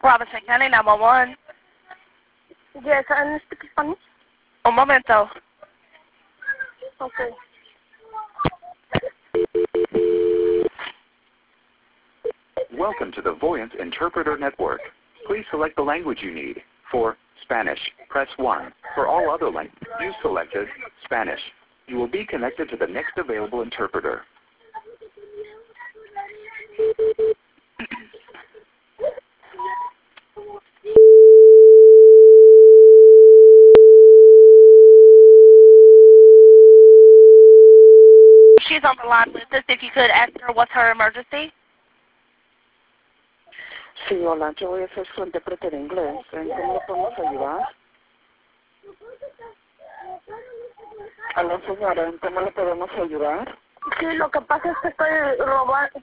Robinson County 911. Yes, I speak Spanish. Un momento. Okay. Welcome to the Voyant Interpreter Network. Please select the language you need. For Spanish, press 1. For all other languages, you selected Spanish. You will be connected to the next available interpreter. She's on the line with us. If you could ask her what's her emergency. Sí, hola, yo voy a ser su intérprete de inglés. ¿En cómo le podemos ayudar? Hola, señora, ¿en cómo le podemos ayudar? Sí, lo que pasa es que estoy robando,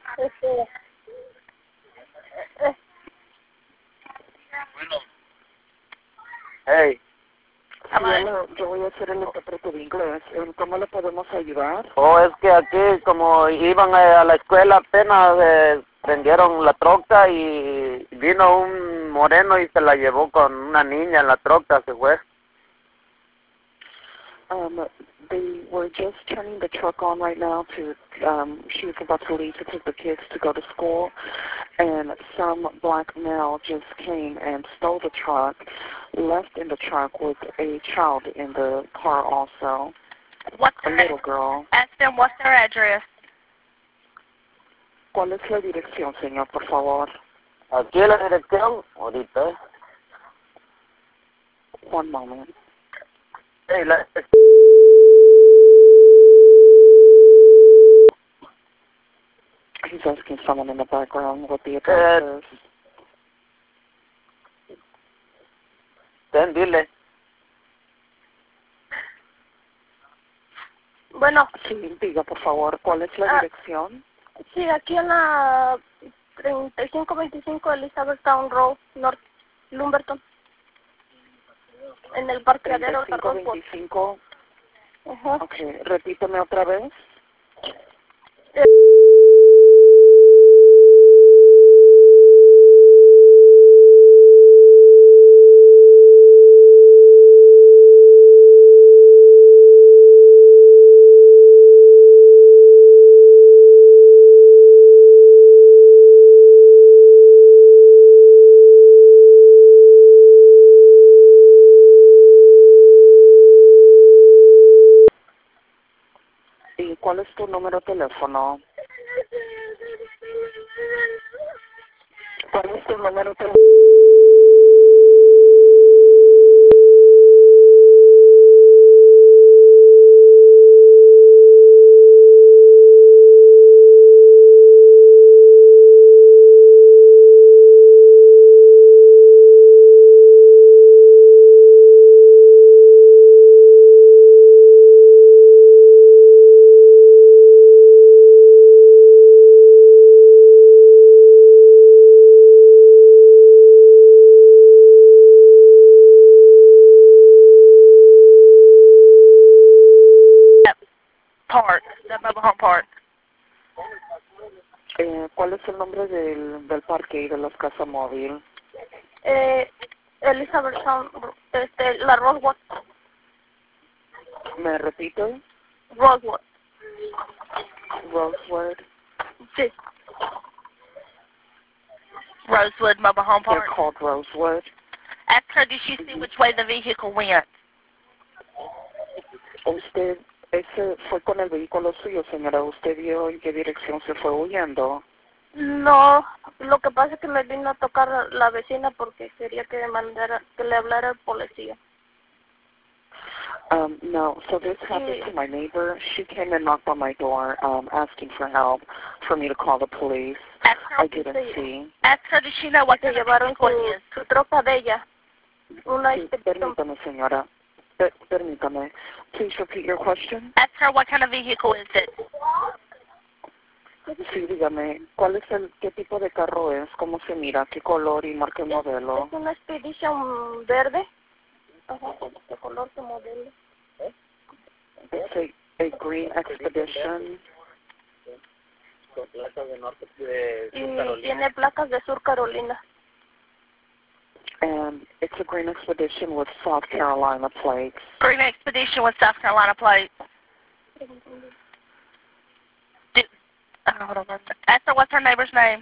Hey. Sí, hola, yo voy a ser el intérprete de inglés. ¿En cómo le podemos ayudar? Es que aquí, como iban a la escuela, apenas prendieron la troca y vino un moreno y se la llevó con una niña en la troca, se fue. They were just turning the truck on right now to, she was about to leave to take the kids to go to school, and some black male just came and stole the truck, left in the truck with a child in the car also, a little girl. Ask them what's their address. ¿Cuál es la dirección, señor, por favor? Aquí la dirección, ahorita. One moment. Hey, He's asking someone in the background what the address is. Dile. Bueno. Sí, diga, por favor, ¿cuál es la dirección? Sí, aquí en la 3525 Elizabethtown Road, North Lumberton. En el parqueadero. 3525. Ajá. Ok, repíteme otra vez. ¿Y cuál es tu número de teléfono? ¿Cuál es tu número de teléfono? Park, the mobile home park. ¿Cuál es el nombre del parque y de las casas móvil? Elizabethtown, la Rosewood. ¿Me repite? Rosewood. Rosewood. Sí. Rosewood Mobile Home They're Park. called Rosewood. Ask her, did she see which way the vehicle went? Usted, ese fue con el vehículo suyo, señora. ¿Usted vio en qué dirección se fue huyendo? No, lo que pasa es que me vino a tocar la vecina porque quería que le hablara al policía. No, so this happened to my neighbor. She came and knocked on my door asking for help for me to call the police. I didn't see. Ask her, does she know what Se the llevaron vehicle is? su troca de ella. Una Sí, permítame, señora. Permítame. Please repeat your question. Ask her what kind of vehicle is it. Sí, dígame, ¿qué tipo de carro es? ¿Cómo se mira? ¿Qué color y marca y modelo? Es una Expedition verde. Ajá, ¿qué color, qué modelo? It's a green Expedition. Con placas de norte de Y tiene placas de Sur Carolina. It's a Green Expedition with South Carolina plates. Green Expedition with South Carolina plates. Hold on one second. Ask her what's her neighbor's name.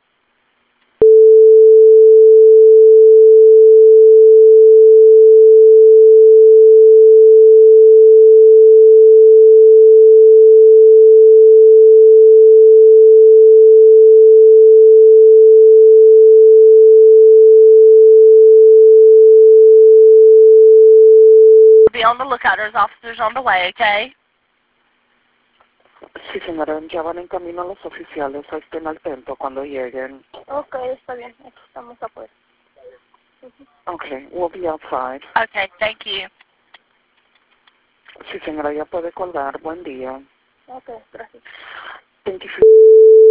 Be on the lookout. There's officers on the way, okay? Sí, señora, ya van en camino los oficiales. Estén al tanto cuando lleguen. Ok, está bien. Aquí estamos afuera. Okay, we'll be outside. Okay, thank you. Sí, señora, ya puede colgar. Buen día. Ok, gracias. Thank you for